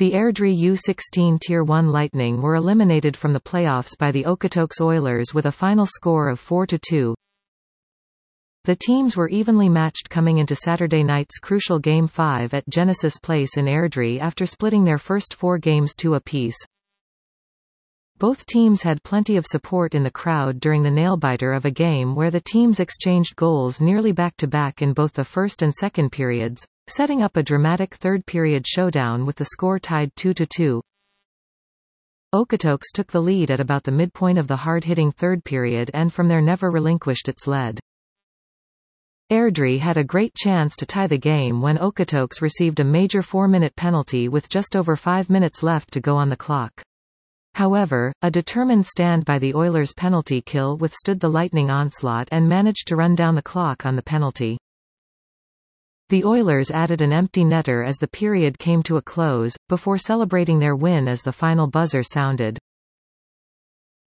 The Airdrie U16 Tier 1 Lightning were eliminated from the playoffs by the Okotoks Oilers with a final score of 4-2. The teams were evenly matched coming into Saturday night's crucial Game 5 at Genesis Place in Airdrie after splitting their first 4 games 2 apiece. Both teams had plenty of support in the crowd during the nail-biter of a game where the teams exchanged goals nearly back-to-back in both the first and second periods, setting up a dramatic third-period showdown with the score tied 2-2. Okotoks took the lead at about the midpoint of the hard-hitting third period and from there never relinquished its lead. Airdrie had a great chance to tie the game when Okotoks received a major 4-minute penalty with just over 5 minutes left to go on the clock. However, a determined stand by the Oilers' penalty kill withstood the Lightning onslaught and managed to run down the clock on the penalty. The Oilers added an empty netter as the period came to a close, before celebrating their win as the final buzzer sounded.